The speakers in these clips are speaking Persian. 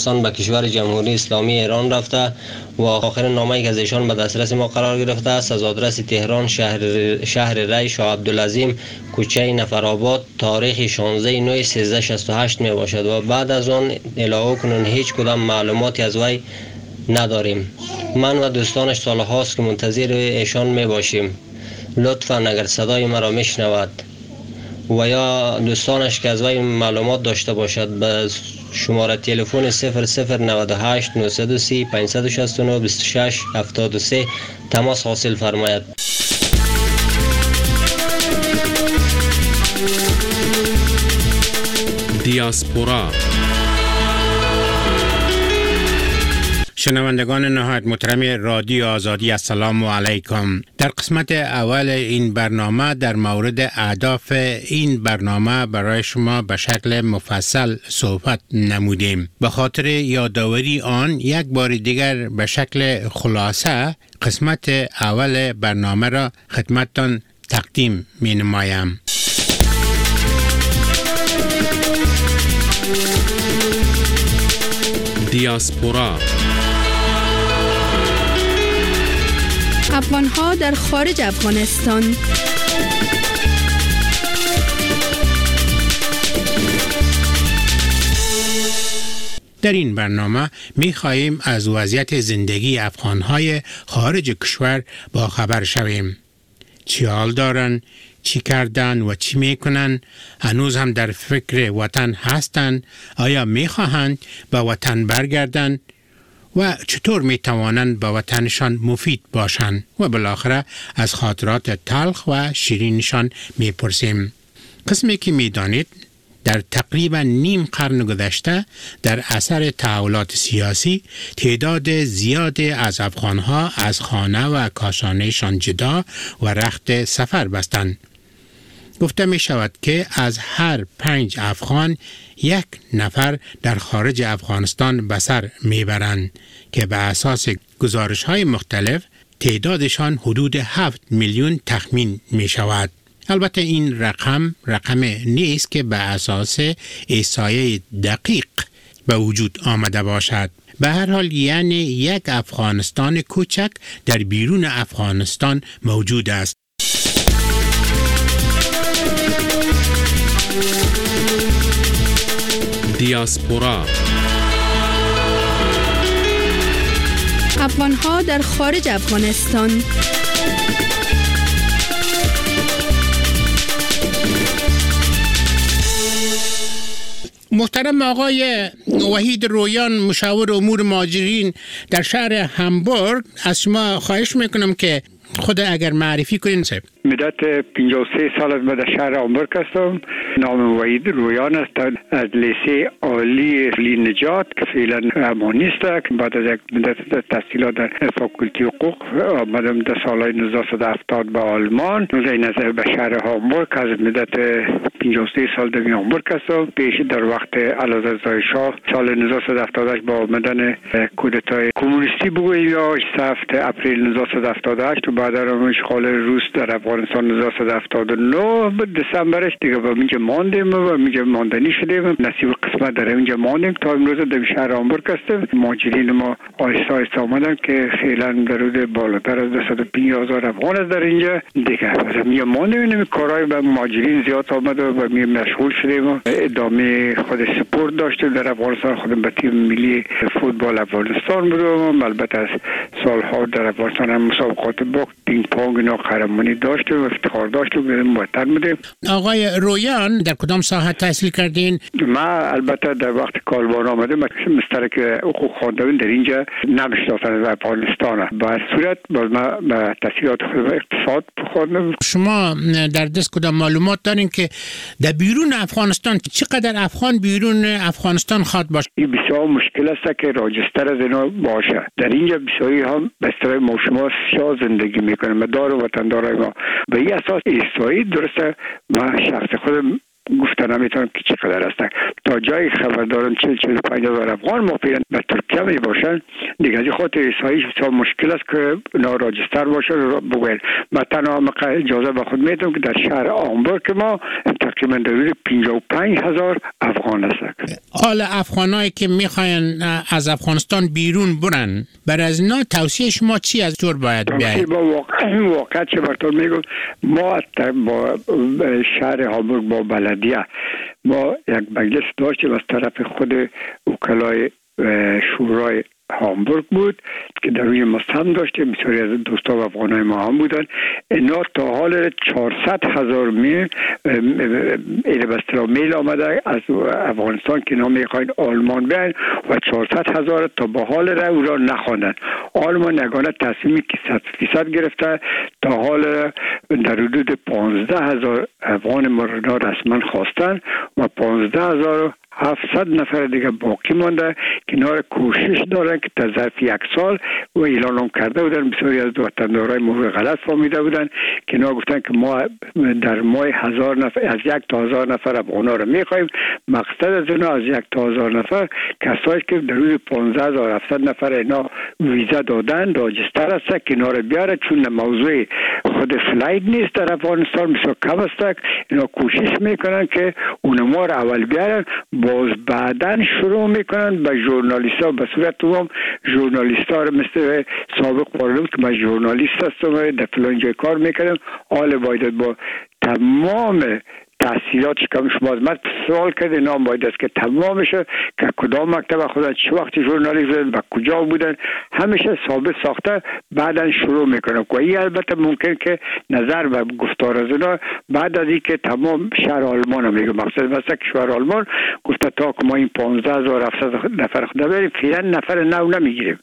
به کشور جمهوری اسلامی ایران رفته و آخر نامه‌ای که از ایشان به دسترس ما قرار گرفته است از آدرس تهران شهر ری شاه عبدالعظیم کوچه نفرآباد تاریخ 16/9/1368 می باشد و بعد از آن الهو کنون هیچ کدام معلوماتی از وی نداریم. من و دوستانش سالهاست که منتظر ایشان می باشیم. لطفاً اگر صدای مرا میشنود و یا دوستانش که از وی معلومات داشته باشد به شماره تلفن 0098 930 569 26 73 تماس حاصل فرماید. دیاسپورا. شنوندگان نهایت محترم رادیو آزادی، السلام علیکم. در قسمت اول این برنامه در مورد اهداف این برنامه برای شما به شکل مفصل صحبت نمودیم. به خاطر یادآوری آن یک بار دیگر به شکل خلاصه قسمت اول برنامه را خدمتتان تقدیم می نمایم. دیاسپورا. افغان‌ها در خارج افغانستان. در این برنامه می‌خواهیم از وضعیت زندگی افغان‌های خارج کشور با خبر شویم. چی حال دارن، چی کردن و چی میکنن، هنوز هم در فکر وطن هستند، آیا میخواهند به وطن برگردن و چطور میتوانند به وطنشان مفید باشند و بالاخره از خاطرات تلخ و شیرینشان میپرسیم. قسمی که میدانید در تقریبا نیم قرن گذشته در اثر تحولات سیاسی تعداد زیادی از افغانها از خانه و کاشانهشان جدا و رخت سفر بستند. گفته می شود که از هر 5 افغان 1 نفر در خارج افغانستان به سر می برند که به اساس گزارش های مختلف تعدادشان حدود 7 میلیون تخمین می شود. البته این رقم نیست که به اساس احصایه دقیق به وجود آمده باشد. به هر حال یعنی یک افغانستان کوچک در بیرون افغانستان موجود است. دیاسپورا. افغان‌ها در خارج افغانستان. محترم آقای وحید رویان، مشاور امور مهاجرین در شهر همبورگ، از شما خواهش میکنم که خود اگر معرفی کنین. مدت 53 سال از در شهر همبورگ هستم. نام وحید رویان است. از لیسه عالی نجات که فعلا امانیست است. بعد از یک مدت تحصیلات در فاکولته حقوق آمدم در سال 1970 به آلمان. این از به شهر همبورگ از مدت 53 سال در همبورگ هستم. پیش در وقت علازرزای شاه سال 1978 با آمدن کودتای کمونیستی بگوییم یا 7 اپریل 1978 و بعد از اشغال روس در افغانستان 1979 دسامبرش دیگه با اینجا ماندیم و اینجا ماندنی شدیم. نصیب قسمت در اینجا ماندیم تا امروز در شهر همبورگ هستیم. مهاجرین ما آهسته آهسته آمدن که فعلا در حدود بالاتر از 250,000 افغان است در اینجا دیگه. مثلا اینجا ماندیم. این کارهای به مهاجرین زیاد آمده و می مشغول شدیم و ادامه خود سپورت داشتیم در افغانستان. خودم به تیم ملی فوتبال افغانستان بودم. البته از سالها در افغانستان هم مسابقات باخت پینگ پونگ اینا قهرمانی داشتیم و افتخار داشتیم. وطن بودیم. آقای رویان در کدام ساحه تحصیل کردین؟ ما البته در وقت کالبان آمده مشترک حقوق خواندم در اینجا نمیشناسن در افغانستان. با صورت باز ما به تحصیلات اقتصاد خواندم. شما در دست کدام معلومات دارین که در بیرون افغانستان چقدر افغان بیرون افغانستان خواد باشه؟ این بسیار مشکل است که راجستر از اینا باشه. در اینجا بسیاری هم به اصطلاح ما شما سیاه زندگی میکنه. مدار و وطندارای ما به این اساس احصایی درسته. ما شخص خودم گفتن نمیتونم که چقدر هستن. تا جای خبر دارم 40-45 افغان ما فعلا به ترکیه می باشن. دیگه از خاطر رسایش بسیار مشکل است که راجستر باشه بگوین. من تنها اجازه به خود میدم که در شهر آمبورگ ما تقریبا در 55,000 افغان هست. حال افغانایی که میخواین از افغانستان بیرون برن، برای از اینا توصیه شما چی از طور باید بیاید؟ واقعا چه برطور میگم، ما با شهر آمبورگ با بلدیه ما یک مجلس داشتیم از طرف خود وکلای شورای هامبورگ بود که در روی مستم داشتیم. بسیاری از دوستا و افغانای ما هم بودن. اینا تا حال 400,000 میل میل آمده از افغانستان که اینا میخواین آلمان بیاین و 400,000 تا به حال او را نخواندن. آلمان یگانه تصمیمی که 100% گرفته تا حال در حدود 15,000 افغان ما را رسما خواستن و 15,700 نفر دیگه باقی مانده که اینا را کوشش دارن که در ظرف 1 سال و اعلان هم کرده بودن. بسیاری از وطندارای ما غلط فهمیده بودن که اینا گفتن که ما در ماه 1000 نفر از 1 تا 1000 نفر افغانا را میخوایم. مقصد از اینا از 1 تا 1000 نفر کسایی که در روز 15,700 نفر اینا ویزا دادن راجستر هست که اینا را بیاره، چون موضوع خود فلایت نیست در افغانستان بسیار کم است. اینا کوشش میکنن که اونما را اول بیارن، باز بعدن شروع میکنن به ژورنالیست ها به صورت عموم ژورنالیست ها رو مثل سابق پارلمان که من ژورنالیست هستم در فلان جای کار میکنم، حال باید با تمام تحصیلاتش که شما از من سوال کرده نام باید است که تمام شه که کدام مکتب خودن چه وقت ژورنالیست بودن و کجا بودن همیشه ثابت ساخته بعدن شروع میکنه. و این البته ممکن که نظر و گفتار از اینا بعد از اینکه تمام شهر آلمان هم میگه، مقصد مثلا که شهر آلمان گفته تا که ما این 15,700 نفر خود بریم فعلا نفر نو نمیگیریم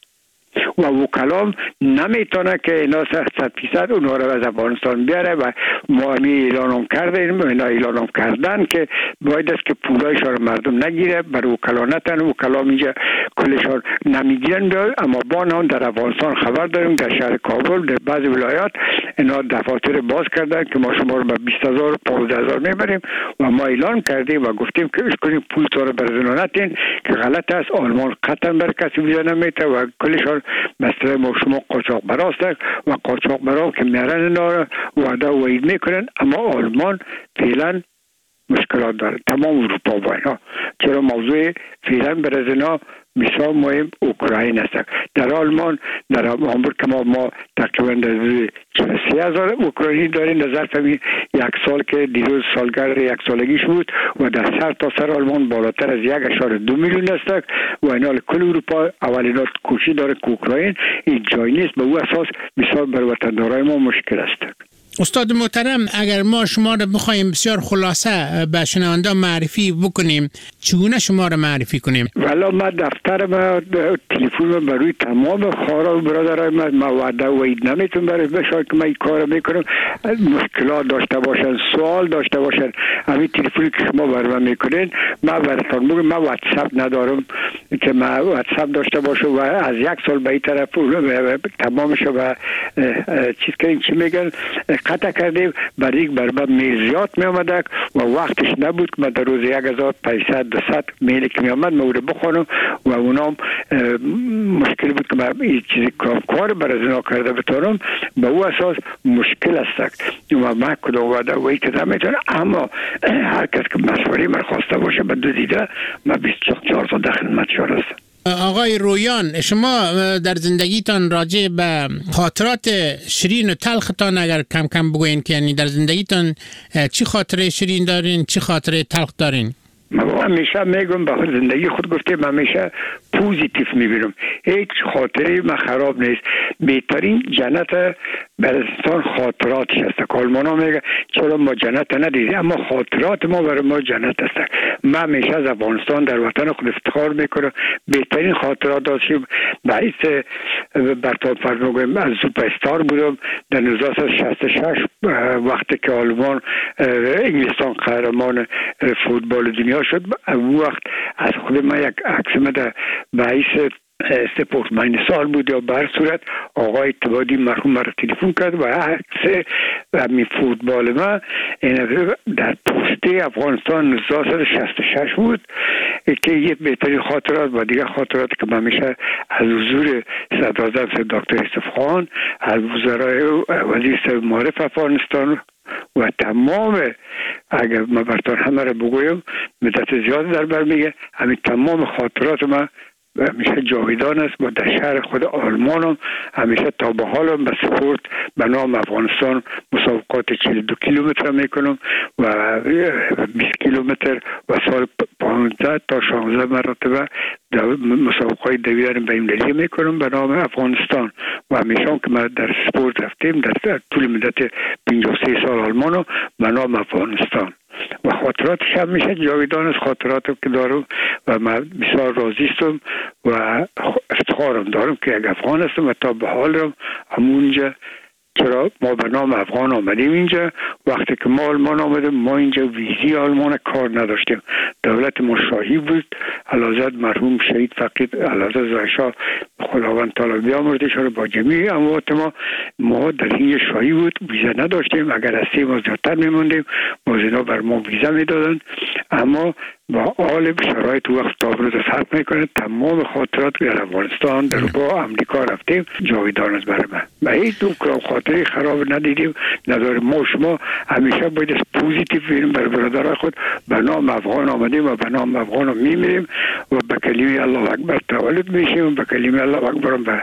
و وکلام نمیتونه که اینا 100% اونها رو از افغانستان بیاره و ما اعلان کردیم، اینا اعلان کردن که باید است که پولایشان رو مردم نگیره، برای وکلا نتن، وکلام اینجا کلشان نمیگیرن. اما با نام در افغانستان خبر داریم در شهر کابل در بعضی ولایات اینا دفاتر باز کردن که ما شما رو به 20,000 15,000 میبریم و ما اعلان کردیم و گفتیم که اشکالی پول تو رو برزنو نتین که غلط است. آلمان قطعا بر کسی ویزا نمیده و کلشان مثلا ما شما قاچاق براست و قاچاق برا که میارن اینا رو وعده و وعید میکنن. اما آلمان فعلا مشکلات داره، تمام اروپا با اینا، چرا موضوع فعلا برای اینا بسیار مهم اوکراین است. در آلمان در هامبورگ که ما تقریبا 43,000 اوکراینی داریم در ظرف 1 سال که دیروز سالگرد 1 سالگیش بود و در سر تا سر آلمان بالاتر از 1.2 میلیون است و اینا کل اروپا اولینا کوشش داره که اوکراین این جای نیست. به او اساس بسیار بر وطندارای ما مشکل است. استاد محترم، اگر ما شما رو بخوایم بسیار خلاصه به شنونده معرفی بکنیم، چگونه شما رو معرفی کنیم؟ والا ما دفتر ما تلفن ما روی تمام خارا و برادرای ما وعده و اید نمیتون برای بشار که ما این کار میکنم. مشکلات داشته باشن، سوال داشته باشن، همین تلفنی که شما برای میکنین ما براتون میگم. ما واتساپ ندارم که ما واتساپ داشته باشم و از 1 سال به این طرف تمامش و چیز کنیم چی میگن قطع کردیم. برای بر میل زیاد می آمده و وقتش نبود که من در روز 1,500-200 میل که می آمد ما رو بخونم و اونام مشکل بود که من این چیزی کار برای اینا کرده بتونم. به او اساس مشکل است و من کدام وعده و ای که نمیتونم. اما هر کس که مشوره من خواسته باشه به دو دیده من 24 تا در خدمت شما هستم. آقای رویان، شما در زندگیتان راجع به خاطرات شیرین و تلختان اگر کم کم بگوین که یعنی در زندگیتان چی خاطره شیرین دارین، چی خاطره تلخ دارین؟ من همیشه میگم به زندگی خود گفتم همیشه پوزیتیو میبینم، هیچ خاطره من خراب نیست. بهترین جنت برای انسان خاطراتش است. کالمانا میگه چرا ما جنت ندیدیم، اما خاطرات ما برای ما جنت است. من همیشه از افغانستان در وطن خود افتخار میکنم. بهترین خاطرات داشتیم. باعث برطور فرموگم از سوپر استار بودم در 1966 وقتی که آلمان انگلستان قهرمان فوتبال دنیا شد. اون وقت از خود من یک عکس در باعث سپورتمن سال بود یا بر صورت آقای اتبادی مرحوم مرا تلفن کرد و عکس همین فوتبال ما در پوسته افغانستان 1966 بود که یه بهترین خاطرات و دیگه خاطرات که من میشه از حضور صدراعظم دکتر یوسف خان، از وزرای وزیر معارف افغانستان و تمام، اگر من براتون همه را بگویم مدت زیاد در بر میگه، همین تمام خاطرات من همیشه جاویدان است و در شهر خود آلمان همیشه تا به حال به سپورت به نام افغانستان مسابقات 42 کیلومتر میکنم و 20 کیلومتر و سال 15 تا 16 مرتبه مسابقات دویدن بین‌المللی میکنم به نام افغانستان و همیشه که ما در سپورت رفتیم در طول مدت 53 سال آلمان به نام افغانستان و خاطراتش هم میشه جاویدان از خاطرات که دارم و من بسیار راضی هستم و افتخارم دارم که یک افغان هستم و تا به حال هم همونجا، چرا ما به نام افغان آمدیم اینجا. وقتی که ما آلمان آمدیم ما اینجا ویزی آلمان کار نداشتیم، دولت ما شاهی بود، علازد مرحوم شهید فقید علازد زایشاه خداوند تعالی بیامرزش رو با جمیع اموات ما در این شاهی بود، ویزا نداشتیم. اگر از 3 ماه زیادتر میموندیم باز اینا بر ما ویزا میدادن، اما با حال شرایط وقت تا امروز فرق میکنه. تمام خاطرات در افغانستان در با امریکا رفتیم جاویدان است برای من و هیچ دو خاطری خراب ندیدیم نداریم. ما شما همیشه باید پوزیتیو بینیم برای برادرای خود. به نام افغان آمدیم و به نام افغان میمیریم و به کلمه الله اکبر تولد میشیم و به کلمه الله اکبر به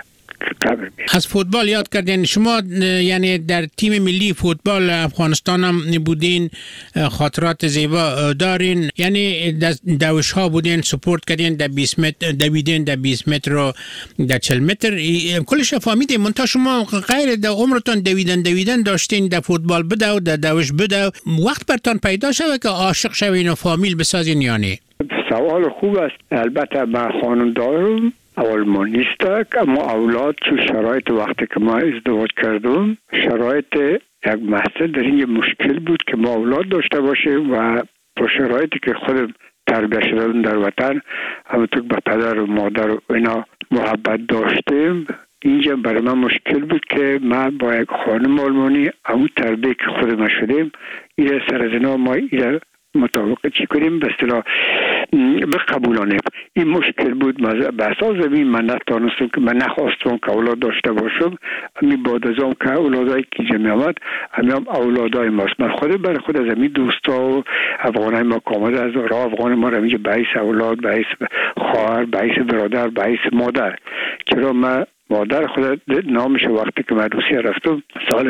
از فوتبال یاد کردین شما، یعنی در تیم ملی فوتبال افغانستان هم بودین، خاطرات زیبا دارین، یعنی دوش ها بودین، سپورت کردین در 20 متر، دویدین در 20 متر و در 40 متر، کلش فهمیدین. منتها شما غیر در عمرتون دویدن داشتین در فوتبال بده و در دوش بده، وقت برتان پیدا شده که عاشق شوین و فامیل بسازین یعنی؟ سوال خوب است. البته من خانم دارم اولمان نیست، اما اولاد چون شرایط وقتی که ما ازدواج کردم شرایط یک مسئله در این مشکل بود که ما اولاد داشته باشیم و با شرایطی که خودم تربیت شدم در وطن همونطور به پدر و مادر و اینا محبت داشتیم، اینجا برای من مشکل بود که من با یک خانم آلمانی همون تربیت که خودم شدیم این سر از اینا ما این مطابق چی کنیم به اصطلاح بقبولانیم. این مشکل بود. به اساس زمین من نتانستم که من نخواستم که اولاد داشته باشم. همین بعد از اون که اولادایی که جمعی آمد همین هم اولادای ماست. من خود برای خود از همین دوستا و افغانای ما که آمده از راه افغان ما رو همینجا به حیث اولاد، به حیث خواهر، به حیث برادر، به حیث مادر، چرا من مادر خود نامش وقتی که من روسیه رفتم سال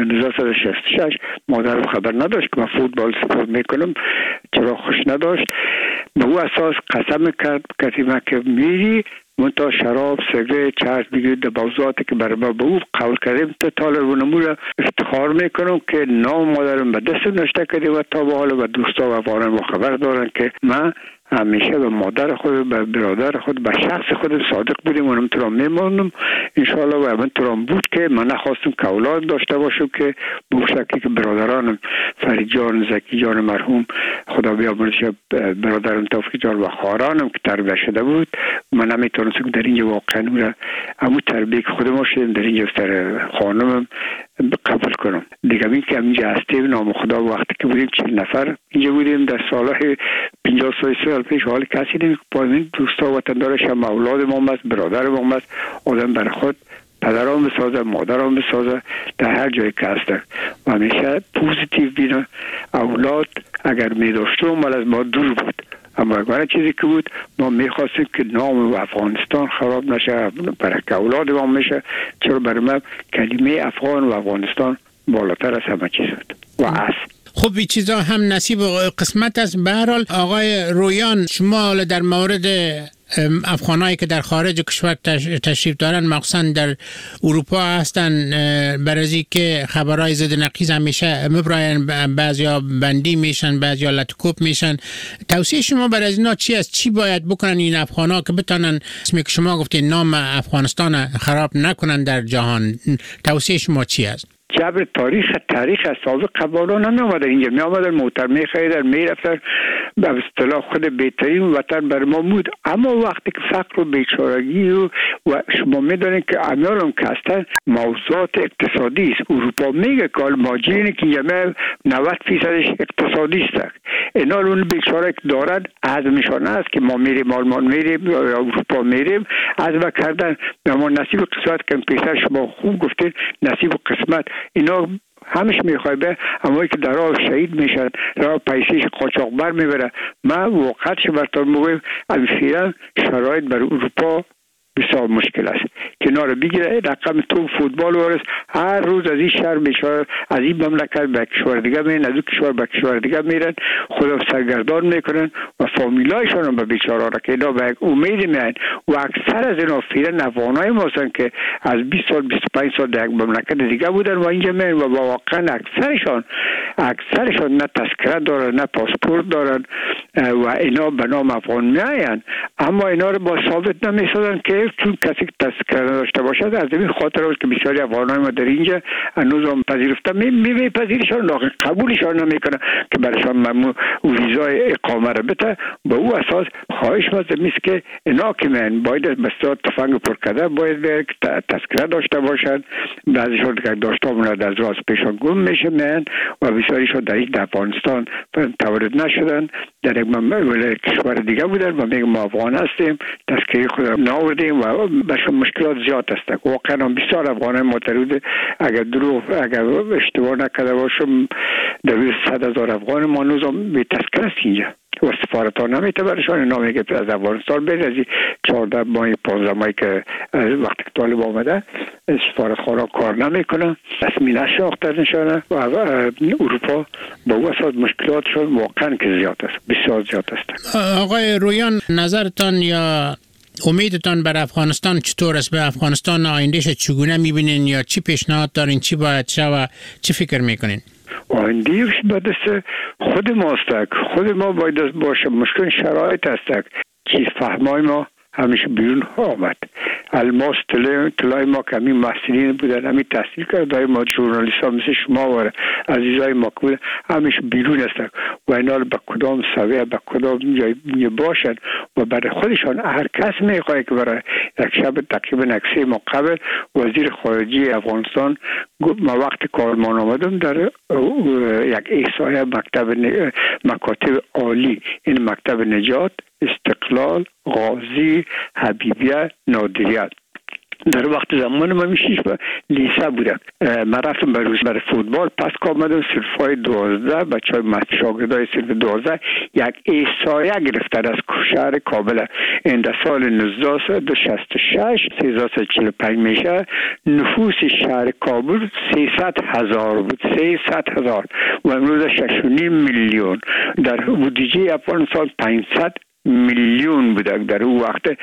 1966 مادر خبر نداشت که من فوتبال سپورت میکنم، چرا خوش نداشت. به او اساس قسم کرد کسی من که میری منتها شراب، سیگار، چرس بگیرید در موضوعاتی که برای ما به او قول کردیم تا طالب و نمور افتخار میکنم که نام مادرم به دست نشته کردیم و تا به حال و دوستا و افغانان ما خبر دارن که من همیشه به مادر خود، به برادر خود، به شخص خود صادق بودیم و همینطور میمونم انشاءالله. و همینطور بود که من نخواستم که اولاد داشته باشم که به شکلی که برادرانم فرید جان، زکی جان مرحوم خدا بیامرزش، برادرم توفیق جان و خواهرانم که تربیت شده بود من نمیتونستم در اینجا واقعا همون تربیت که خودم شدیم در اینجا سر خانمم قبول کنم. دیگه این که اینجا هستیم نام خدا وقتی که بودیم 40 نفر اینجا بودیم در سالهای 50 سال پیش، حال کسی نمی با این دوستا و وطندارش هم اولاد ما است، برادر ما است، آدم برای خود پدرام بسازه، مادرام بسازه در هر جایی که هستن و همیشه پوزیتیو بینه. اولاد اگر می داشتم مال از ما دور بود، اما اگر چیزی که بود ما میخواستیم که نام افغانستان خراب نشه، برای که اولاد ما میشه، چرا برای من کلمه افغان و افغانستان بالاتر از همه چیز بود و است. خب این چیزا هم نصیب و قسمت است. به هر حال آقای رویان، شما در مورد افغانایی که در خارج کشور تشریف دارن مخصوصا در اروپا هستن، برای که خبرهای ضد نقیض همیشه مبراین، بعضیا بندی میشن، بعضیا لطکوب میشن، توصیه شما برای اینا چی است؟ چی باید بکنن این افغانا که بتونن اسمی که شما گفتین نام افغانستان خراب نکنن در جهان؟ توصیه شما چی است؟ جبر تاریخ سابق قبالان نمی آمدن اینجا، می آمدن موتر می خریدن می رفتن، به اصطلاح خود بهترین وطن بر ما بود. اما وقتی که فقر و بیچارگی و شما می دانید که امیالم که هستن موضوعات اقتصادی است. اروپا میگه که ماجرینه که اینجا 90% اقتصادی است. اینا اون بیچاره که دارن عزمشان است که ما میریم آلمان میریم یا اروپا میریم، عزم کردن به ما نصیب قسمت که پیسر شما خوب گفتید نصیب قسمت اینا همش میخوای به همایی که در راه شهید میشن، راه پیسیش قاچاقبر میبره. من واقعا براتون میگم الفعلا شرایط بر اروپا بسیار مشکل است. کنار بگیره رقم تو فوتبال ورس هر روز از این شهر بیشتر از این مملکت به کشور دیگه میرن، از اون کشور به کشور دیگه میرن، خدا سرگردان میکنن و فامیلایشان هم به بیچاره را که اینا به امید میان و اکثر از اینا فعلا افغانای ما هستن که از 20 سال 25 سال در مملکت دیگه بودن و اینجا میان و واقعا اکثرشان نه تذکره دارن نه پاسپورت دارن و اینا به نام افغان میاین، اما اینا رو با ثابت نمیسازن که چون کسی که تذکره داشته باشد. از این خاطر است که بسیاری افغانای ما در اینجا هنوز هم پذیرفته میپذیرشان، لکن قبولشان نمیکنه که برایشان ویزای اقامه را بده. به او اساس خواهش مزد میست که اینا که من باید بسیار تفنگ پر کرده باید تذکره داشته باشد. بعضیشان که داشته بودند از راست پیشان گم میشه من و بسیاریشان در این افغانستان تولد نشدن، در یک کشور دیگه بودن و میگم ما افغان هستیم، تذکره خود ناوردیم و بهشون مشکلات زیاد است. واقعا بسیار افغانای معترض اگر اشتباه نکرده باشم در 100,000 افغان ما هنوز به تذکره است اینجا و سفارت ها نمیته برشان. اینا میگه از افغانستان بید از 14 ماه 15 ماهی که وقتی که طالب آمده سفارت خورا کار نمیکنه، رسمی نشناخته نشانه و اروپا با او اساس مشکلاتشون واقعا که زیاد است، بسیار زیاد است. آقای رویان نظرتان یا امیدتان بر افغانستان چطور است؟ به افغانستان آیندهش چگونه میبینین یا چی پیشنهاد دارین؟ چی باید شود؟ چی فکر میکنین؟ آیندهش باید خود ماست، خود ما باید باشه. مشکل شرایط است که فهمای ما همیشه بیرون آمد. الماس طلای ما که همین محصلین بودن، همین تحصیل کرده ما ژورنالیست ها مثل شما و عزیزای ما که بودن همیشه بیرون هستن و اینا به کدام سویه به کدام جای باشن و برای خودشان هر کس میخواه که برای یک شب تقریبا 3 ماه قبل وزیر خارجه افغانستان ما وقت کارمان آمدم در یک احصایه مکاتب عالی، این مکتب نجات، استقلال، غازی، حبیبیه، نادریت در وقت زمان ما میشیش و لیسه بودم. من رفتم برای فوتبال پس که آمدم صرفای 12 بچه های شاگردای صرف 12 یک احصایه گرفتن از شهر کابل. این در سال 1966 345 میشه نفوس شهر کابل 300,000 بود، 300,000 و امروز 6.5 میلیون. در بودجه افغانستان 500 میلیون بوده در اون وقت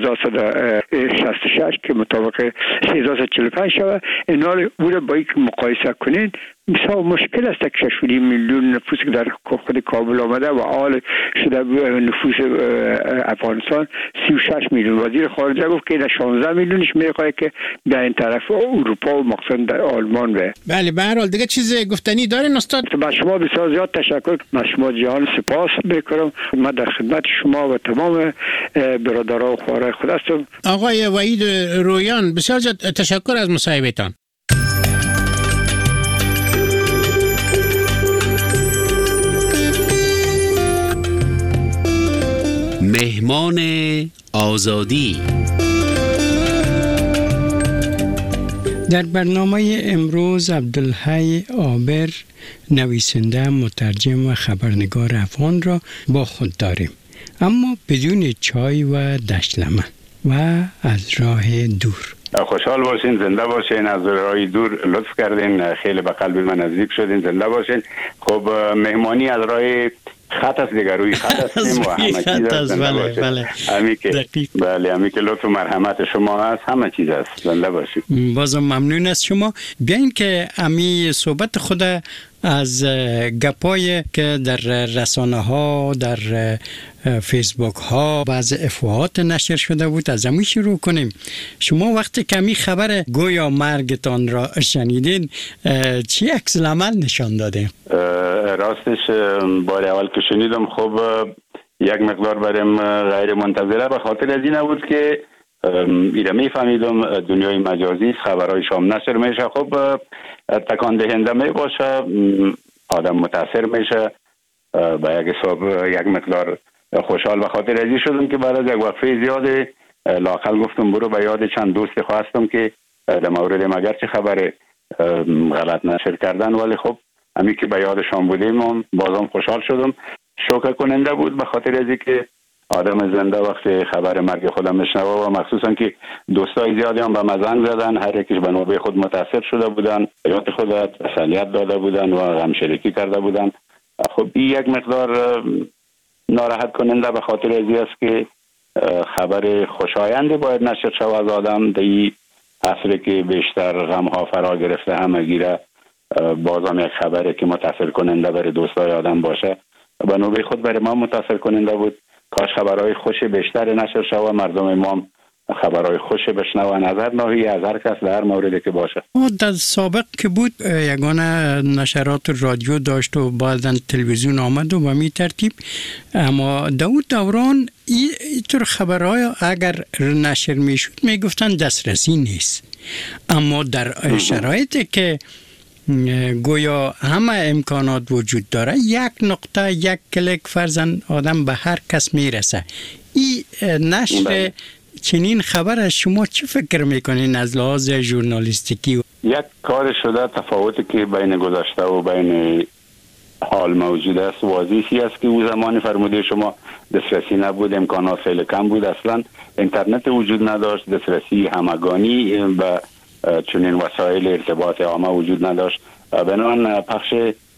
1966 که مطابق 345 شود. اینا رو بوده با یک مقایسه کنین بسیار مشکل است که 6.5 میلیون نفوس که در خود کابل آمده و حال شده نفوس افغانستان 36 میلیون. وزیر خارجه گفت که در 16 میلیونش میخواد که در این طرف اروپا و مخصوصا در آلمان به. بله به هر حال دیگه چیز گفتنی دارین استاد؟ با شما بسیار زیاد تشکر. من شما جهان سپاس میکنم. من در خدمت شما و تمام برادران و خوارای خود هستم. آقای وحید رویان بسیار زیاد تشکر از مصاحبهتان. مهمان آزادی. در برنامه امروز عبدالحی عابر نویسنده، مترجم و خبرنگار افغان را با خود داریم، اما بدون چای و دشلمه و از راه دور. خوشحال باشین، زنده باشین. از راه دور لطف کردین، خیلی به قلب من نزدیک شدین. زنده باشین. خب مهمانی از راه خط است دیگر، روی خط هستیم و همه چیز است. بله همی که لطف و مرحمت شما هست، همه چیز است. زنده باشید. بازم ممنون از شما. بیاین که امی صحبت خود از گپایی که در رسانه ها، در فیسبوک ها بعض افواهات نشر شده بود، از همون شروع کنیم. شما وقتی کمی خبر گویا مرگتان را شنیدین چی عکس العمل نشان داده؟ راستش بار اول که شنیدم خب یک مقدار برام غیر منتظره، به خاطر از این بود که ایره میفهمیدم دنیای مجازی خبرهای شام نشر میشه، خب تکان دهنده می باشه، آدم متاثر میشه، به یک حساب یک مقدار خوشحال به خاطر ازی شدم که بعد از یک وقفه زیاد لااقل گفتم برو به یاد چند دوست خواستم که در مورد مگر چه خبر غلط نشر کردن، ولی خب همین که به یادشان بودیم بازم خوشحال شدم. شوکه کننده بود به خاطر ازی که آدم زنده وقتی خبر مرگ خودم میشنوه و مخصوصا که دوستای زیادی هم به من زنگ زدن، هر یکیش به نوبه خود متاثر شده بودن، حیات خود تسلیت داده بودن و غم شریکی کرده بودن. خب این یک مقدار ناراحت کننده به خاطر ازی است که خبر خوشایند باید نشر شود از آدم در این عصری که بیشتر غم ها فرا گرفته همگیره، بازم یک خبری که متاثر کننده برای دوستای آدم باشه به نوبه خود برای ما متاثر کننده بود. کاش خبرهای خوش بیشتر نشر شود، مردم ما خبرهای خوش بشنوند از هر ناحیه، از هر کس، در هر موردی که باشه. در سابق که بود یگانه نشرات رادیو داشت و بعداً تلویزیون آمد و به می ترتیب، اما دوران اینطور خبرهای اگر نشر می شد می گفتن دسترسی نیست، اما در شرایطی که گویا همه امکانات وجود داره، یک نقطه، یک کلیک فرزن آدم به هر کس میرسه. این نشر چنین خبر از شما چه فکر میکنین از لحاظ ژورنالیستیکی؟ یک کار شده تفاوتی که بین گذشته و بین حال موجود است واضحی است که او زمان فرموده شما دسترسی نبود، امکانات خیلی کم بود، اصلا اینترنت وجود نداشت، دسترسی همگانی به چنین وسایل ارتباط عامه وجود نداشت، بنابراین پخش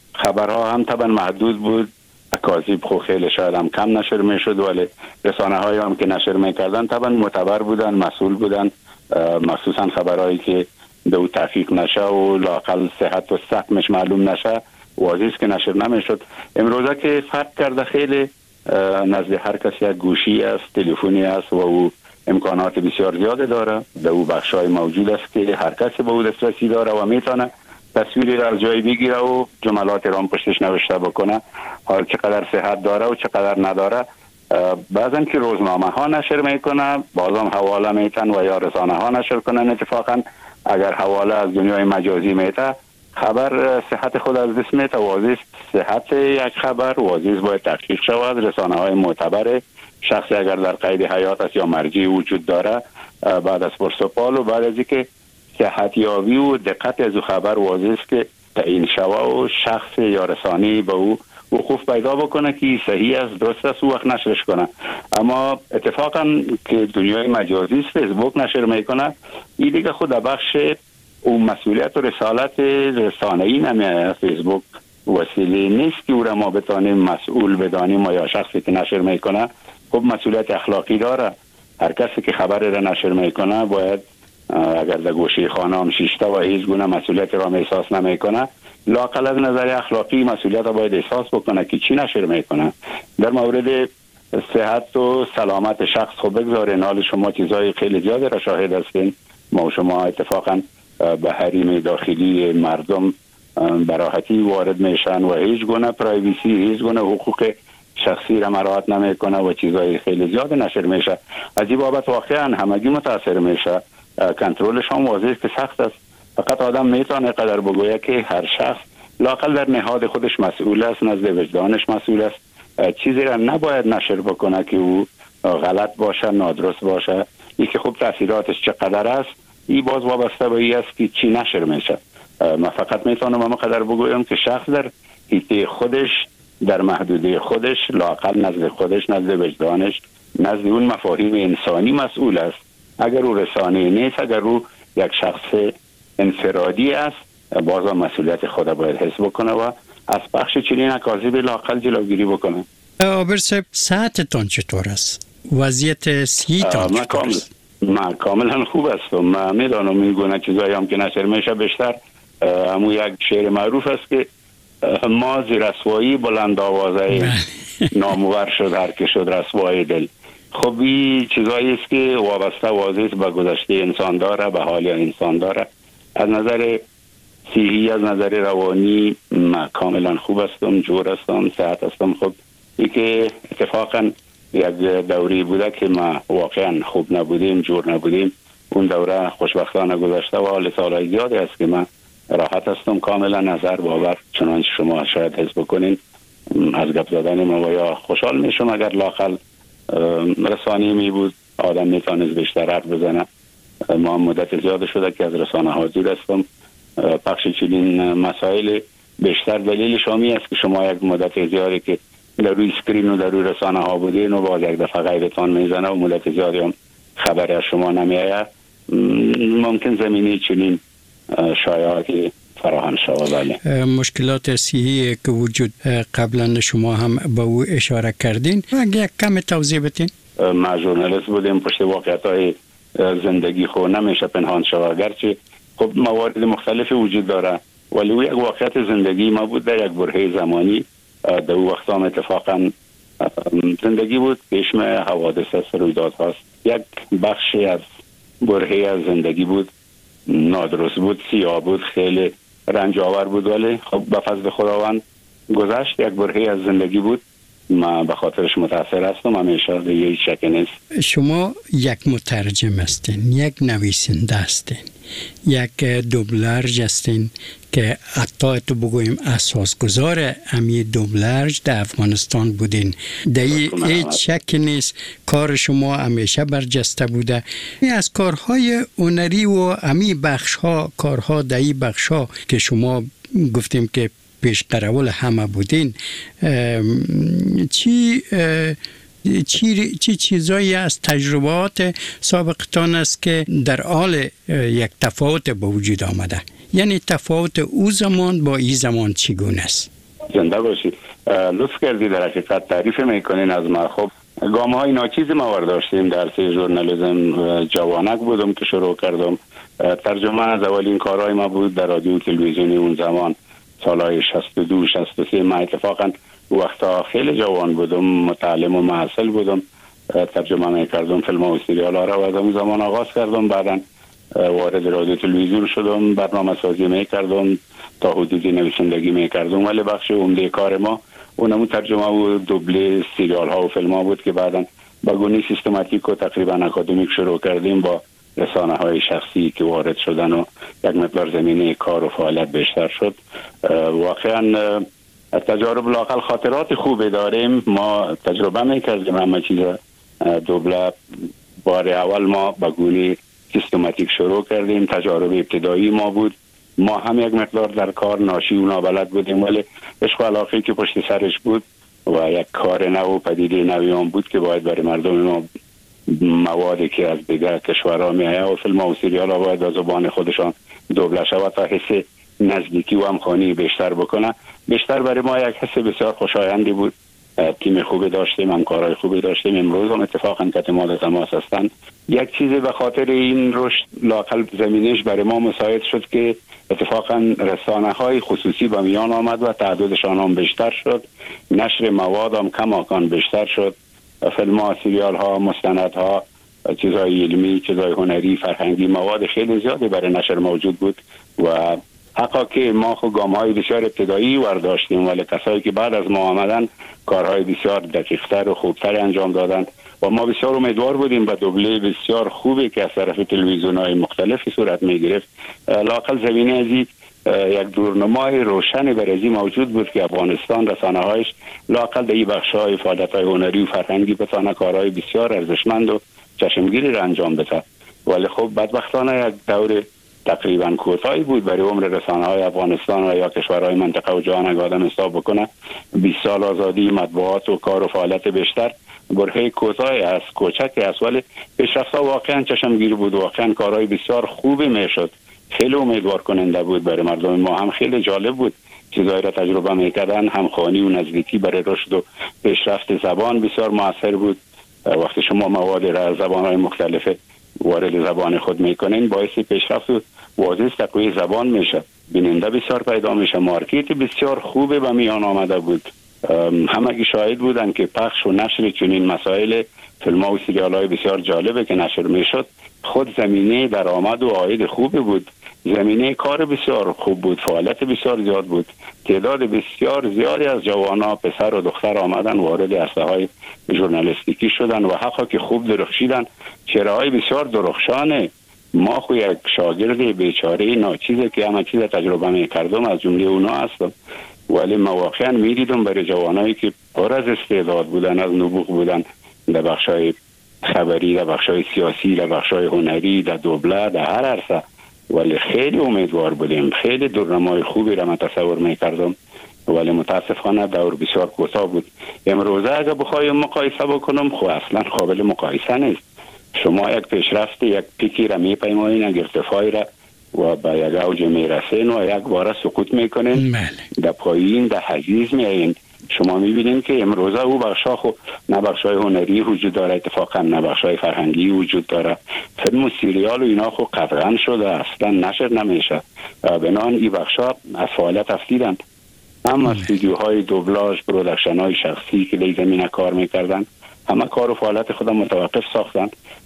خبرها هم طبعا محدود بود، اکاذیب خو خیلی شاید هم کم نشر میشد، ولی رسانه های هم که نشر میکردن طبعا معتبر بودن، مسئول بودن، مخصوصا خبرهایی که دو تحقیق نشه و لااقل صحت و سقمش معلوم نشه واضح است که نشر نمیشد. امروزه که فرق کرده خیلی، نزد هر کسی یک گوشی است، تلفنی است و او امکانات بسیار زیاده داره، در او بخشای موجود است که هر کسی به او دسترسی داره و میتونه تصویری را از جای بگیره و جملات را پشتش نوشته بکنه، حال چقدر صحت داره و چقدر نداره. بعضن که روزنامه ها نشر میکنه، بازم حواله میتن و یا رسانه ها نشر کنن. اتفاقا اگر حواله از دنیای مجازی میته، خبر صحت خود از دست میته، واضح صحت یک خبر واضح باید تحقیق شود، رسانه های معتبر، شخصی اگر در قید حیات است یا مرجعی وجود داره بعد از پرسپال و بعد از اینکه صحتیابی و دقت از خبر واضح است که تعیین شوه و شخص یا رسانه‌ای به او وقوف پیدا بکنه که صحیح است، درست است، او وقت نشرش کنه. اما اتفاقا که دنیای مجازی فیسبوک نشر میکنه، این دیگه خود بخش اون مسئولیت و رسالت رسانه‌ای نمیه. فیسبوک وسیله نیست که او را ما بتانیم مسئول بدانیم و یا شخصی که نشر میکنه خب مسئولیت اخلاقی داره. هر کسی که خبر را نشر میکنه باید اگر در گوشه خانه هم شیشته و هیچ گونه مسئولیت را احساس نمیکنه، لااقل از نظر اخلاقی مسئولیت را باید احساس بکنه که چی نشر میکنه. در مورد صحت و سلامت شخص خب بگذارین، حال شما چیزای خیلی زیاده را شاهد هستین. ما شما اتفاقا به حریم داخلی مردم براحتی وارد میشن و هیچ گونه پرایویسی، هیچ گونه حقوق شخصی را مراعات نمیکنه و چیزای خیلی زیاد نشر میشه. از این بابت واقعا همگی متاثر میشه. کنترلش هم واضح است که سخت است. فقط آدم میتونه قدر بگوید که هر شخص لااقل در نهاد خودش مسئول است، نزد وجدانش مسئول است، چیزی را نباید نشر بکنه که او غلط باشه، نادرست باشه. این که خب تاثیراتش چقدر است، این باز وابسته به این است که چی نشر میشه. من فقط میتونم اما قدر بگویم که شخص در حیطه خودش، در محدوده خودش، لااقل نزد خودش، نزد وجدانش، نزد اون مفاهیم انسانی مسئول است. اگر او رسانه نیست، اگر او یک شخص انفرادی است، بازم مسئولیت خود باید حس بکنه و از بخش چنین اکاذیب لااقل جلوگیری بکنه. آبر صاحب، صحتتان چطور است؟ وضعیت صحیتان چطور است؟ من کاملا خوب هستم. من میدانم این گونه چیزایی هم که نشر میشه بیشتر همون یک شعر معروف است که ما زیر رسوایی بلند آوازه نامور شد هر که شد رسوای دل. خب این چیزایی است که وابسته واضح به گذشته انسان داره، به حال انسان داره. از نظر صحی، از نظر روانی من کاملا خوب هستم، جور هستم، صحت هستم. خب این که اتفاقا یک دوری بوده که ما واقعا خوب نبودیم، جور نبودیم. اون دوره خوشبختانه گذشته و حال سالهای زیادی است که من راحت هستم، کاملا نظر باور چنانچه شما شاید حس بکنین از گپ زدن ما و یا خوشحال میشم اگر لاقل رسانه‌ای می بود آدم میتونست بیشتر حرف بزنه. ما مدت زیاد شده که از رسانه ها دور هستم. پخش چنین مسائل بیشتر دلیل شامی است که شما یک مدت زیادی که در روی اسکرین و در روی رسانه ها بودین و باز یک دفعه غیبتان میزنه و مدت زیادی هم خبری از شما نمیآید، ممکن زمینی چنین شایعاتی فراهم شود. بله. مشکلات صحی که وجود قبلا شما هم به او اشاره کردین، اگه یک کم توضیح بدین. ما ژورنالیست بودیم، پشت واقعیت‌های زندگی خو نمیشه پنهان شود، گرچه خب موارد مختلفی وجود داره ولی او یک واقعیت زندگی ما بود در یک برهه زمانی. در او وقت هم اتفاقا زندگی بود، چشم حوادث است، رویداد هاست. یک بخشی از برهه از زندگی بود، نادرست بود، سیاه بود، خیلی رنج آور بود ولی خب به فضل خداوند گذشت. یک برهه از زندگی بود، من به خاطرش متاثر هستم، همیشه دیگه هیچ شکی نیست. شما یک مترجم هستین، یک نویسنده هستین، یک دوبلرج هستین که حتی تو بگویم اساسگذار امی دوبلرج در افغانستان بودین. دیگه هیچ شکی نیست کار شما همیشه برجسته بوده. از کارهای هنری و امی بخشها، کارها دایی بخشها که شما گفتیم که پیش قرول همه بودین، چی چیزایی از تجربات سابقتان است که در حال یک تفاوت به وجود آمده؟ یعنی تفاوت او زمان با این زمان چگونه است؟ زنده باشید. لطف کردید، در حقیقت تعریف میکنین از ما. خب گام های ناچیز ما داشتیم. در ژورنالیسم جوانک بودم که شروع کردم. ترجمه از اولین کارهای ما بود در رادیو تلویزیونی اون زمان، سالهای 62 63. ما اتفاقا وقتا خیلی جوان بودم، متعلم و محصل بودم، ترجمه میکردم فیلم و سریال ها را و از اون زمان آغاز کردم. بعدا وارد رادیو تلویزیون شدم، برنامه سازی میکردم، تا حدودی نویسندگی میکردم، ولی بخش عمده کار ما اونمون ترجمه و دوبله سریال ها و فیلم ها بود که بعدا با گونه سیستماتیک و تقریبا اکادمیک شروع کردیم با رسانه های شخصی که وارد شدن و یک مقدار زمینه کار و فعالیت بیشتر شد. واقعا تجارب لاقل خاطرات خوبی داریم. ما تجربه میکردیم همه چیز دوبله. بار اول ما با گونه سیستماتیک شروع کردیم، تجارب ابتدایی ما بود. ما هم یک مقدار در کار ناشی و نابلد بودیم ولی عشق و علاقه‌ای که پشت سرش بود و یک کار نو و پدیده نوی هم بود که باید برای مردم ما موادی که از دیگر کشورها میآید و فیلم و سریال ها باید از زبان خودشان دوبله شود تا حس نزدیکی و همخوانی بیشتر بکنه. بیشتر برای ما یک حس بسیار خوشایندی بود. تیم خوبی داشتیم، همکارای خوبی داشتیم. امروز هم اتفاقا اعتماد تماس هستند. یک چیزی به خاطر این رشد لاقل زمینش برای ما مساعد شد که اتفاقا رسانه های خصوصی به میان آمد و تعدادشان هم بیشتر شد. نشر مواد هم کماکان بیشتر شد. فیلم ها، سریال ها، مستند ها، چیزهای علمی، چیزهای هنری، فرهنگی، مواد خیلی زیادی برای نشر موجود بود و حقا که ما خود گام‌های بسیار ابتدایی ورداشتیم ولی کسایی که بعد از ما آمدن کارهای بسیار دقیق‌تر و خوبتر انجام دادن و ما بسیار امیدوار بودیم به دوبله بسیار خوبی که از طرف تلویزیون‌های مختلفی صورت می‌گرفت. لااقل زمینه از یک دورنمای روشن برای موجود بود که افغانستان رسانه‌هایش لااقل در این بخش‌های فعالیت‌های هنری و فرهنگی بتونه کارهای بسیار ارزشمند و چشمگیری را انجام بده. ولی خب بدبختانه یک دور تقریبا کوتاهی بود برای عمر رسانه‌های افغانستان و یا کشورهای منطقه و جهان اگه آدم حساب بکنه. 20 سال آزادی مطبوعات و کار و فعالیت بیشتر، برهه کوتاهی است، کوچکی است ولی پیشرفت‌ها واقعا چشمگیر بود. واقعا کارهای بسیار خوبی میشد، خیلی امیدوار کننده بود برای مردم ما. هم خیلی جالب بود چیزایی را تجربه میکردن، همخوانی و نزدیکی برای رشد و پیشرفت زبان بسیار موثر بود. وقتی شما مواد را از زبان‌های مختلف وارد زبان خود میکنین باعث پیشرفت و واضح تقویت زبان میشه. بیننده بسیار پیدا میشه. مارکت بسیار خوبه به میان آمده بود. همگی شاهد بودن که پخش و نشر چنین مسائل فیلم ها و سریال های بسیار جالبه که نشر میشد خود زمینه درآمد و عاید خوب بود. زمینه کار بسیار خوب بود. فعالیت بسیار زیاد بود. تعداد بسیار زیادی از جوانان پسر و دختر آمدن وارد عرصه های ژورنالیستیکی شدن و حقا که خوب درخشیدن. چهره های بسیار درخشانه. ما خو یک شاگرد بیچاره ناچیزه که همه چیز تجربه میکردم از جمله اونا هستم، ولی مواقعا میدیدم برای جوانایی که پر از استعداد بودن، از نبوغ بودن در بخشای خبری، در بخشای سیاسی، در بخشای هنری، در دوبله، در هر عرصه، ولی خیلی امیدوار بودیم. خیلی دورنمای خوبی را من تصور میکردم، ولی متاسفانه دور بسیار کوتاه بود. امروزه اگه بخوایم مقایسه بکنم خو اصلا قابل مقایسه نیست. شما یک پیشرفت، یک پیکی را میپیمایین، یک ارتفاعی را و به یک اوج میرسین و یک بار سقوط میکنین، در پایین در حجیز میایین. شما میبینین که امروزه او بخشا خو نه بخشای هنری وجود داره، اتفاقا نه بخشای فرهنگی وجود داره. فیلم و سریال و اینا خو قطعا شده، اصلا نشر نمیشه. بنان این بخشا از فعالیت افتیدن. اما استودیوهای دوبلاژ، پرودکشن های شخصی که در زمینه کار میکردن همه کار و فعالیت خودم متوقف ساختن.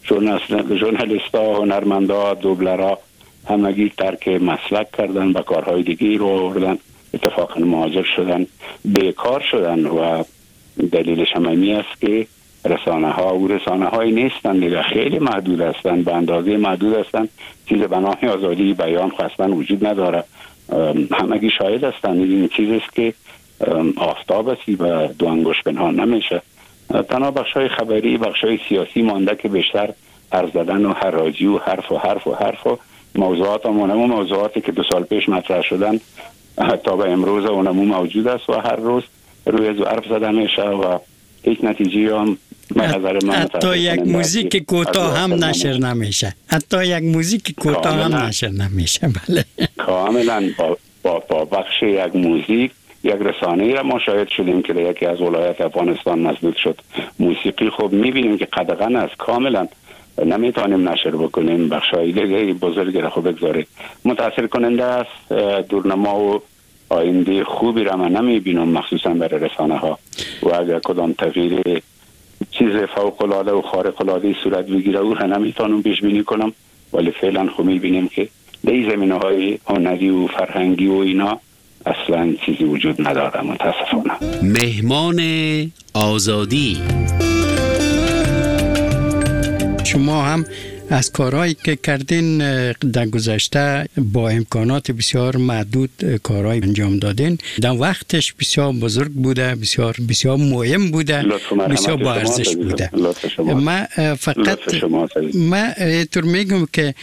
ژورنالیستا، هنرمندا، دوبلرا همگی ترک مسلک کردن، به کارهای دیگه رو آوردن، اتفاقا مهاجر شدن، بیکار شدن و دلیلش هم این است که رسانه های نیستن دیگه، خیلی محدود هستن، به اندازه محدود هستن. چیز به نام آزادی بیان خواستن وجود نداره. همگی شاهد هستن. این چیزی است که آفتاب است و دو انگشت پنهان نمیشه. تنها بخشای خبری، بخشای سیاسی مانده که بیشتر حرف زدن و حراجی و حرف و موضوعات همونمو موضوعاتی که 2 سال پیش مطرح شدن تا به امروز اونمو موجود است و هر روز روی حرف زده میشه و هیچ نتیجه هم به نظر من حتی یک موزیک کوتاه هم نشر نمیشه. حتی یک موزیک کوتاه هم نشر نمیشه. بله کاملا با بخش یک موزیک یک رسانه‌ای را ما شاهد شدیم که در یکی از ولایات افغانستان مسدود شد. موسیقی خب می‌بینیم که قدغن است، کاملا نمیتونیم نشر بکنیم. بخشای دیگه بزرگی را خب بگذارید. متاثر کننده است. دورنما و آینده خوبی را من نمی‌بینم مخصوصا برای رسانه‌ها و اگر کدام تغییر چیز فوق‌العاده و خارق‌العاده صورت بگیره او را نمیتونم پیش بینی کنم، ولی فعلا خب می‌بینیم که در زمینه‌های هنری و فرهنگی و اینا اصلا چیزی وجود نداره متاسفانه. مهمان آزادی. شما هم از کارهایی که کردین در گذشته با امکانات بسیار محدود کارهای انجام دادین، در وقتش بسیار بزرگ بوده، بسیار مهم بوده، بسیار با ارزش بوده. من فقط اینطور میگم که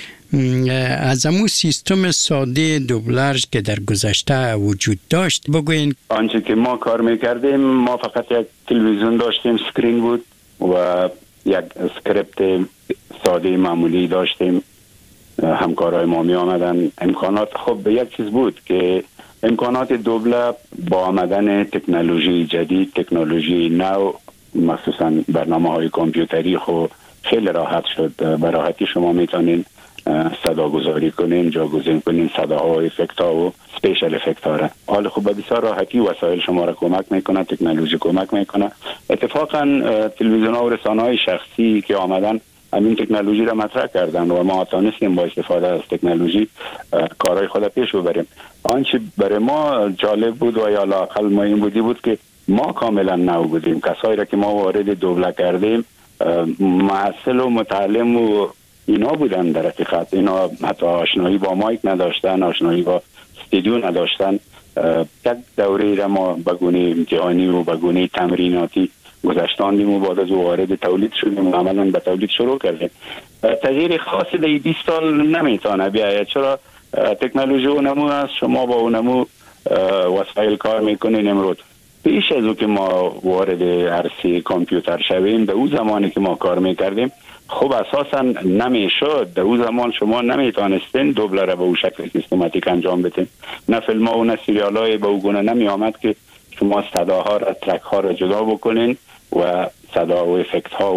از امو سیستم ساده دوبلاژ که در گذشته وجود داشت بگوین. آنچه که ما کار میکردیم، ما فقط یک تلویزیون داشتیم، سکرین بود و یک اسکریپت ساده معمولی داشتیم. همکارای ما می آمدن. امکانات خب به یک چیز بود که امکانات دوبله با آمدن تکنولوژی جدید، تکنولوژی نو، مخصوصا برنامه‌های کامپیوتری خب خیلی راحت شد. به راحتی شما میتونین صدا گذاری کنین، جاگزین کنین صداها و افکت ها و سپیشل افکت ها را. حال خب به بسیار راحتی وسایل شما را کمک میکنه، تکنولوژی کمک میکنه. اتفاقا تلویزیون ها و رسانه های شخصی که آمدن همین تکنولوژی را مطرح کردن و ما تونستیم با استفاده از تکنولوژی کارهای خود پیش ببریم. آنچه برای ما جالب بود و یا لااقل مهم بودی بود که ما کاملا نو بودیم. کسایی را که ما وارد دوبله کردیم محصل و متعلم و اینا بودن در حقیقت. اینا حتی آشنایی با مایک نداشتن، آشنایی با استودیو نداشتن. یک دوره را ما به گونه امتحانی و به گونه تمریناتی گذشتاندیم و بعد از وارد تولید شدیم و عملا به تولید شروع کردیم. تغییر خاصی در 20 سال نمیتونه بیاید، چرا تکنولوژی اونمو است. شما با اونمو وسایل کار میکنین. امروز پیش از او که ما وارد عرصه کامپیوتر شویم، در اون زمانی که ما کار میکردیم خب اساسا نمیشد. در اون زمان شما نمیتونستین دوبله را به اون شکل سیستماتیک انجام بدین. نه فیلم ها و نه سریال های به اون گونه نمی آمد که شما صداها را، ترک ها را جدا بکنین و صدا و افکت ها و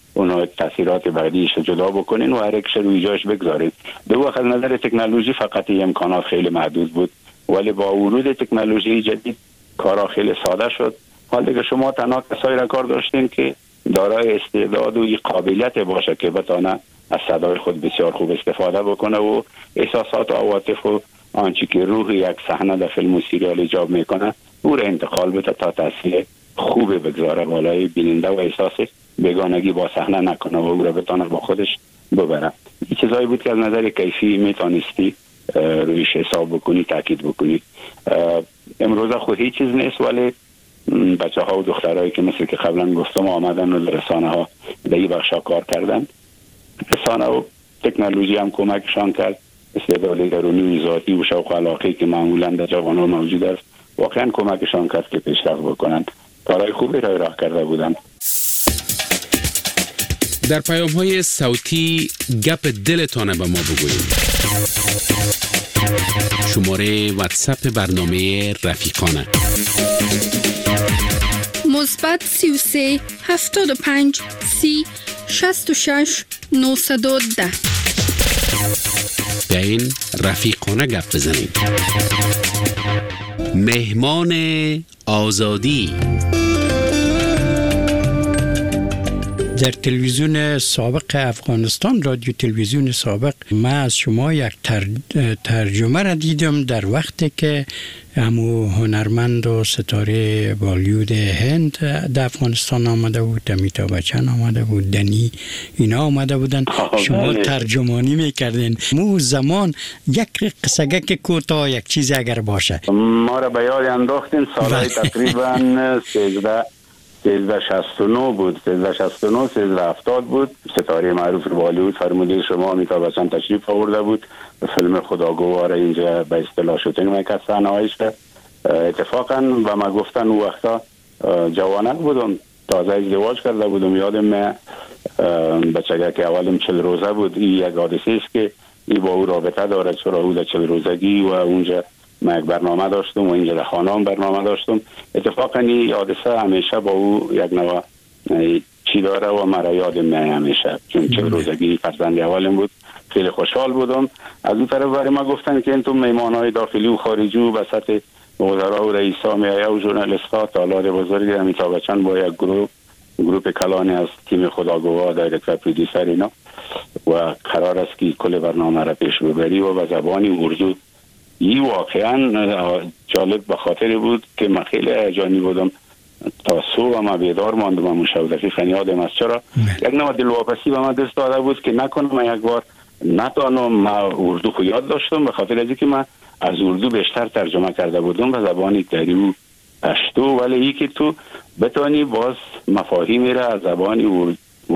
اونها تاثیرات بعدیش جدا بکنین و هر یک روی جاش بگذارید. دو وقت از نظر تکنولوژی فقط امکانات خیلی محدود بود، ولی با ورود تکنولوژی جدید کارا خیلی ساده شد. حال دیگه شما تنها کسایی را کار داشتین که دارای استعداد و قابلیت باشه که بتونه از صدای خود بسیار خوب استفاده بکنه و احساسات و عواطف و آنچه که روح یک صحنه در فیلم و سریال ایجاب میکنه او را انتقال بده تا تاثیر خوب بگذاره بالای بیننده و احساس بیگانگی با صحنه نکنه و او را بتونه با خودش ببره. این چیزایی بود که از نظر کیفی میتونستی رویش حساب بکنی، تاکید بکنی. امروز خود هیچ چیز نیست، ولی بچه ها و دخترهایی که مثل که قبلا گفتم آمدن و رسانه ها در این بخشا کار کردن، رسانه و تکنولوژی هم کمکشان کرد. استعداد درونی و ذاتی و شوق و علاقه‌ای که معمولا در جوانان موجود است واقعا کمکشان کرد که پیشرفت بکنن. کارهای خوبی را راه کرده بودن. در پیام‌های صوتی گپ دلتان به ما بگویید. شماره واتساپ برنامه رفیقانه مثبت 33 75 30 66 910. به این رفیقانه گپ بزنیم. مهمان آزادی. در تلویزیون سابق افغانستان، رادیو تلویزیون سابق، من از شما یک ترجمه را دیدم در وقتی که همو هنرمند و ستاره بالیوود هند در افغانستان آمده بود، امیتابh بچن آمده بود، دنی اینا آمده بودن، شما ترجمانی میکردین. مو زمان یک قصه که کوتاه یک چیز اگر باشه ما را به یاد انداختین. سالهای تقریبا 1369 بود، 1370 بود. ستاره معروف بالیوود فرموده شما امیتابh بچن تشریف آورده بود. فیلم خداگوار اینجا به اصطلاح شوتینگ میکرد، صحنه‌هایش. اتفاقا و ما گفتن اون وقتا جوانک بودم، تازه ازدواج کرده بودم. یادم بچگی که اولم 40 روزه بود. این یک حادثه است که این با او رابطه داره، چرا او در 40 روزگی و اونجا من یک برنامه داشتم و اینجا در خانه‌ام برنامه داشتم. اتفاقا این حادثه همیشه با او یک نوع چی داره و مرا یادم میاد همیشه، چون 40 روزگی فرزند اولم بود. خیلی خوشحال بودم. از اون طرف برای ما گفتن که این تو میمانهای داخلی و خارجی و وسط وزرا و رئیسا میایه و ژورنالیست‌ها تالار بزرگی امیتابh بچن با یک گروپ کلانی از تیم خداگوار، دایرکتور، پرودیوسر اینا، و قرار است که کل برنامه را پیش ببری و به زبان اردو. این واقعا جالب به خاطر بود که من خیلی هیجانی بودم. تا صبح ما بیدار ماندم. من مشاهده خیلی یادم است. چرا یک نوع دلواپسی به من دست داده بود که نکنم یک بار نتانم. من اردو خو یاد داشتم به خاطر از اینکه من از اردو بیشتر ترجمه کرده بودم به زبان دری و پشتو، ولی ای که تو بتانی باز مفاهیمی را از زبان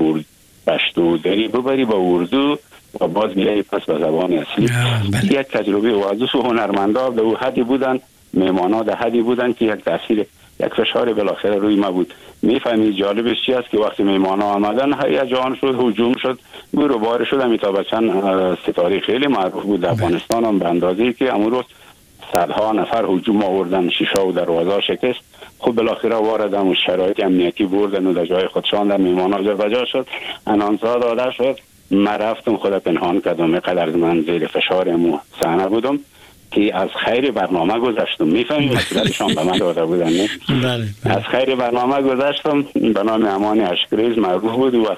پشتو دری ببری با اردو و باز بیایی پس به زبان اصلی. یک تجربه و از اون هنرمندا در اون حدی بودن، مهمانا در حدی بودن که یک تاثیر، یک فشار بالاخره روی ما بود. میفهمید جالبش چی است که وقتی مهمانا آمدن هیجان شد، هجوم شد، گروه بار شد. امیتابh بچن ستاره خیلی معروف بود در افغانستان هم به اندازه‌ای که امروز صدها نفر هجوم آوردن، شیشه و دروازه شکست. خب بالاخره واردن و شرایط امنیتی بردن و در جای خودشان در مهمانا جابجا شد، انانسا داده شد. من رفتم خود پنهان کردم، قدر من زیر فشارم صحنه بودم که از خیر برنامه گذشتم. میفهمید مسئولشان به من داده بودن نه؟ از خیر برنامه گذشتم. به نام امان اشکریز معروف بود و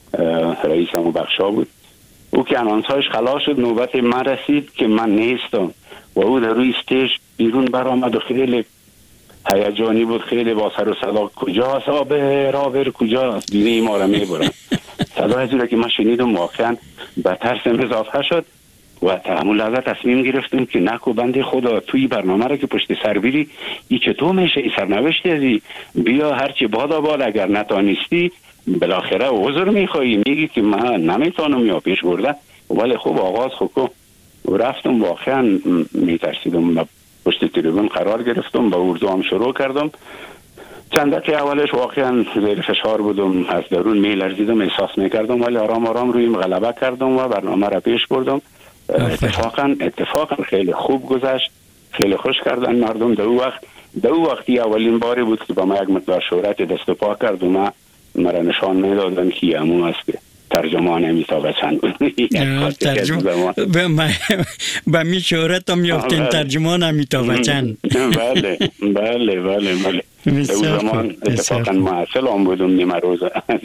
رئیسم و بخشا بود. او که انانسایش خلاص شد، نوبت من رسید که من نیستم و او در روی استیج بیرون برآمد و خیلی هیجانی بود، خیلی با سر و صدا کجاست آبر کجاست، بینی ما را میبرن. صدای زیرا که من شنیدم واقعا به ترسم اضافه شد و تحمل لحظه تصمیم گرفتم که نکو بنده خدا توی برنامه را که پشت سر بیری ای چطور میشه، ای سرنوشتی ازی بیا هرچی باد اگر نتانستی بالاخره عذر میخوایی، میگی که من نمیتونم یا پیش برده، ولی خوب آغاز خوکو و رفتم. واقعا میترسیدم، پشت تریبون قرار گرفتم، با اردو هم شروع کردم. چند دقیقه اولش واقعا زیر فشار بودم، از درون میلرزیدم، احساس میکردم، ولی آرام آرام رویم غلبه کردم و برنامه را پیش بردم. اتفاقا خیلی خوب گذشت، خیلی خوش کردن مردم. در او وقتی اولین باری بود که با ما یک مقدار شهرت دست و پا کرد و من مرا نشان میدادن که همون است که ترجمان امیتاب بچن بود. ترجمان به می شهرت هم یافتین ترجمان امیتاب بچن. بله بله بله بله. اون زمان اتفاقا معسل هم بودم نیمه روز.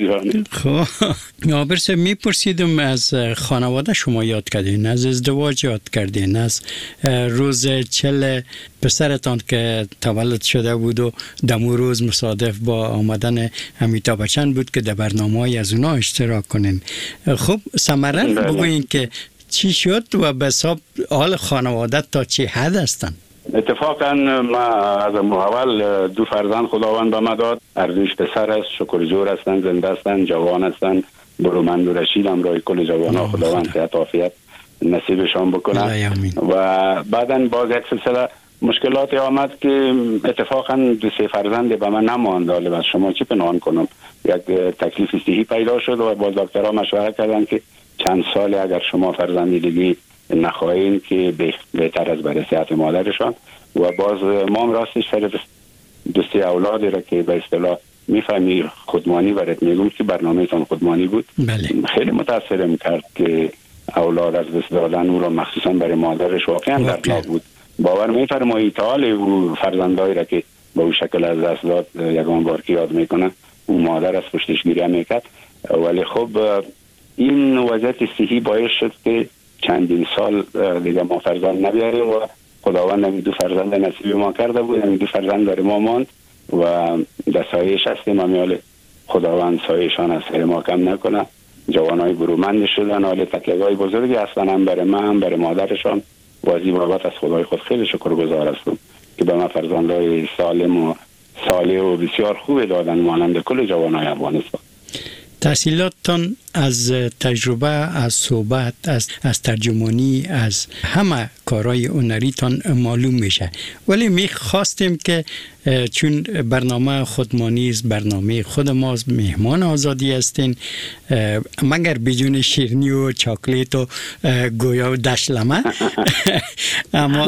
خب عابر صاحب میپرسیدم از خانواده شما یاد کردین، از ازدواج یاد کردین، از روز 40 پسرتان که تولد شده بود و دمو روز مصادف با آمدن امیتاب بچن بود که در برنامه‌ای از اونا اشتراک کنین. خب ثمرا بگوین که چی شد و به حساب حال خانواده تا چه حد هستن؟ اتفاقا ما از اول 2 فرزند خداوند به ما داد. ارزش پسر است، شکرجور هستن، زنده هستن، جوان هستن. برومند و رشید امرای کل جوان خداوند صحت عافیت نصیبشان بکنه. و بعدن باز یک سلسله مشکلات آمد که اتفاقا 2-3 فرزند به من نماند. حالا شما چی پنهان کنم، یک تکلیف صحی پیدا شد و با دکترها مشورت کردن که چند سال اگر شما فرزندی دیگه نخواهیم که بهتر از برای صحت مادرشان. و باز ما راستش سر 2-3 اولادی را که به اصطلاح میفهمی خودمانی برات میگم که برنامه‌تان خودمانی بود. بله. خیلی متاثرم کرد که اولاد از دست دادن او را مخصوصا برای مادرش واقعا دردناک بود. باور میفرمایی تعال او فرزندایی را که به او شکل از دست داد یگان بار که یاد میکنه او مادر از پشتش گریه میکرد. ولی خب این وضعیت صحی باعث شد که چندین سال دیگه ما فرزند نبیاریم و خداوند همین 2 فرزند نصیب ما کرده بود. همین 2 فرزند داره ما ماند و در سایش هستیم. امیال خداوند سایشان از سر ما کم نکنه. جوانای برومند شدن، حال تکلیف‌های بزرگی هستن، هم برای من هم برای مادرشان. و از این بابت از خدای خود خیلی شکرگزار هستم که به ما فرزندای سالم و صالح و بسیار خوب دادن مانند کل جوانای افغانستان. تحصیلاتتان از تجربه، از صحبت، از ترجمانی، از همه کارهای هنریتان معلوم میشه. ولی میخواستیم که چون برنامه خودمانی است، برنامه خود ماست، مهمان آزادی هستین، مگر بدون شیرینی و چاکلیت و گویا و دشلمه. اما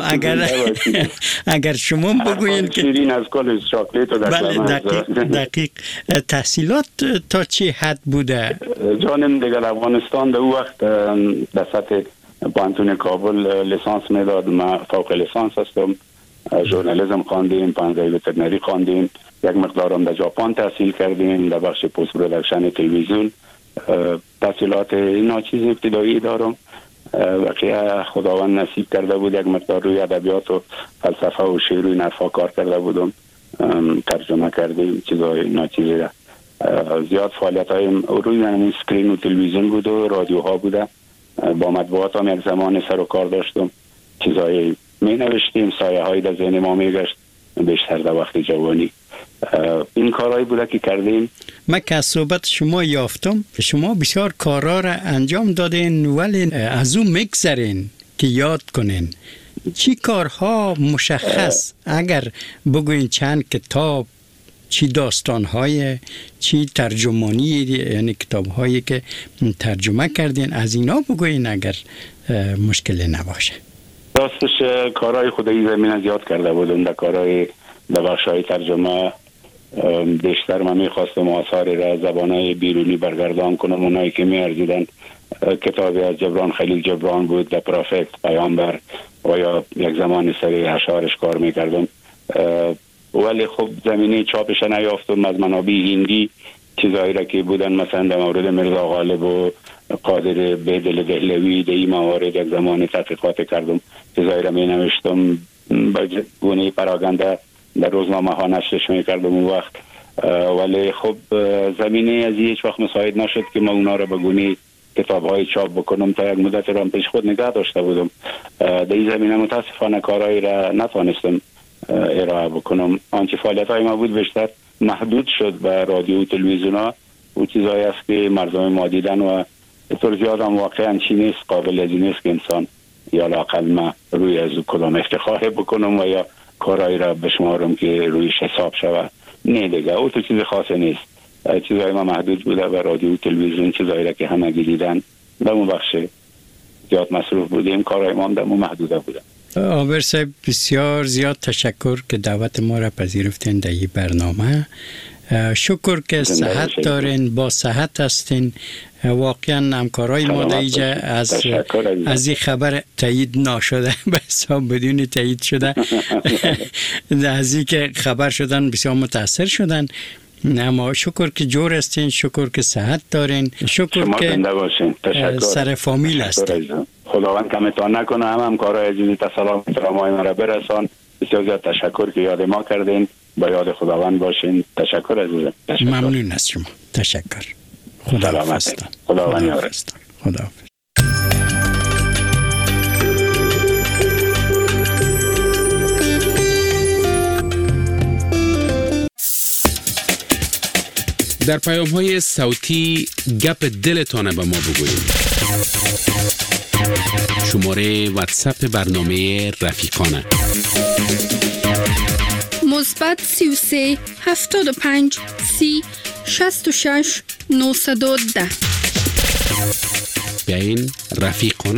اگر شما بگوین که شیرین از کل چاکلیت و دشلمه. دقیق. تحصیلات تا چه حد بوده؟ جانم دیگر افغانستان در وقت در سطح پانتون کابل لیسانس میداد. ما فوق لیسانس هستم، ژورنالیسم خواندیم، پانزه وترنری خواندیم، یک مقدارم در ژاپن تحصیل کردیم در بخش پست پروداکشن تلویزیون. تحصیلات ناچیز ابتدایی دارم و که خداوند نصیب کرده بود یک مقدار روی ادبیات و فلسفه و شعر و نفا کار کرده بودم. ترجمه کردیم چیزای ناچیزی را. زیاد فعالیت های روی همین سکرین و تلویزیون بود و رادیوها بوده. با مطبوعات هم یک زمان سر و کار داشتم، چیزایی می نوشتیم، سایه هایی در ذهن ما می گشت بیشتر در وقت جوانی. این کارهایی بوده که کردیم. من که از صحبت شما یافتم شما بسیار کارها را انجام دادین ولی از اون میگذرین که یاد کنین. چی کارها مشخص اگر بگوین چند کتاب، چی داستان‌های، چی ترجمانی، یعنی کتاب‌هایی که ترجمه کردین از اینا بگوین اگر مشکلی نباشه. راستش کارهای خدایی زمین زیاد کرده بودم در کارهای در بخش‌های ترجمه. بیشتر من می‌خواستم آثار را زبان‌های بیرونی برگردان کنم. اونایی که می‌ارزیدن کتابی از جبران خلیل جبران بود در پروفت پیامبر و یا یک زمان سری اشعارش کار می‌کردم ولی خب زمینه چاپش نیافتم. از منابع هندی چیزایی را که بودن مثلا در مورد مرزا غالب و قادر بدل دهلوی در این موارد یک زمان تحقیقات کردم، چیزایی را می نوشتم با گونه پراگنده در روزنامه ها نشرش می کردم اون وقت. ولی خب زمینه از هیچ وقت مساعد نشد که ما اونا را به گونه کتاب های چاپ بکنم. تا یک مدت را پیش خود نگاه داشته بودم. در این زمینه متاسفانه کارهایی را نتوانستم ارائه بکنم. آنچه فعالیت های ما بود بیشتر محدود شد به رادیو و تلویزیون ها و چیزایی است که مردم ما دیدن و طور زیاد هم واقعا چی نیست، قابل از این نیست که انسان یا لااقل ما روی از کدام افتخار بکنم و یا کارهایی را بشمارم که رویش حساب شود. نه دیگه او تو چیز خاصی نیست. چیزایی ما محدود بوده به رادیو و تلویزیون، چیزایی را که همه دیدن در اون بخش زیاد مصروف بودیم، کارهای ما هم در اون محدوده بوده. عابر صاحب بسیار زیاد تشکر که دعوت ما را پذیرفتین در این برنامه. شکر که صحت دارین، با صحت هستین. واقعا همکارای ما دیجا از این خبر تایید نشده، به حساب بدون تایید شده. از این که خبر شدن بسیار متاثر شدن. اما شکر که جور هستین، شکر که صحت دارین، شکر که سر فامیل هستین. خداوند کمتان نکنه. همکارای عزیزی سلام احترامای ما را برسان. بسیار زیاد تشکر که یاد ما کردین. با یاد خداوند باشین. تشکر عزیزم. ممنون از شما. تشکر. خداحافظ. خداوند یار. خداحافظ. در پیام‌های صوتی گپ دلتان به ما بگویید. شماره واتساپ برنامه رفیقانه مثبت 33 75 30 66 910. بیاین رفیقانه